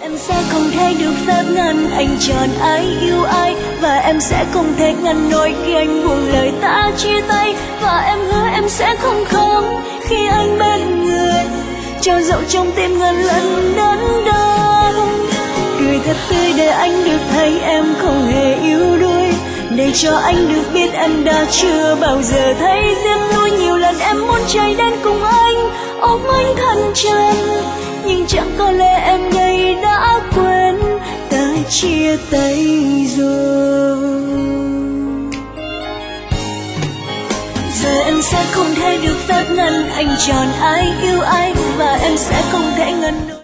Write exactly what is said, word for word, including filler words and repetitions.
Em sẽ không thể được phép ngăn anh chọn ai yêu ai, và em sẽ không thể ngăn nổi khi anh buông lời ta chia tay. Và em hứa em sẽ không khóc khi anh bên người, cho dẫu trong tim ngàn lần đớn đau. Cười thật tươi để anh được thấy em không hề yếu đuối, để cho anh được biết em đã chưa bao giờ thấy tiếc nuối. Nhiều lần em muốn chạy đến cùng anh, ôm anh thân chân, nhưng chẳng có lẽ em đây đã quên ta chia tay rồi. Giờ em sẽ không thể được phép ngăn anh chọn ai yêu ai, và em sẽ không thể ngăn nổi